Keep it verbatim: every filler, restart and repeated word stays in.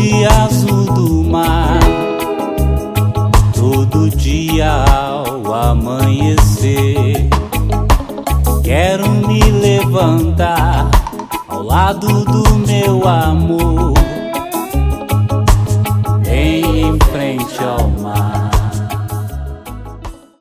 dia azul do mar. Todo dia ao amanhecer quero me levantar ao lado do meu amor.